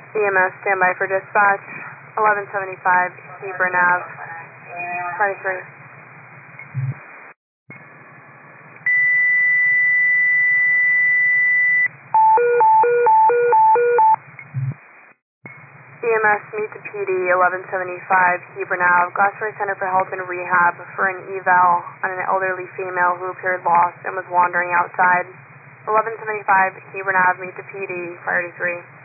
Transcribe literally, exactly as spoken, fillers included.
E M S, standby for dispatch. eleven seventy-five, Hebron Ave, twenty-three. E M S, meet the P D, eleven seventy-five, Hebron Ave, Glassbury Center for Health and Rehab for an eval on an elderly female who appeared lost and was wandering outside. eleven seventy-five, Hebron Ave, meet the P D, fire to three.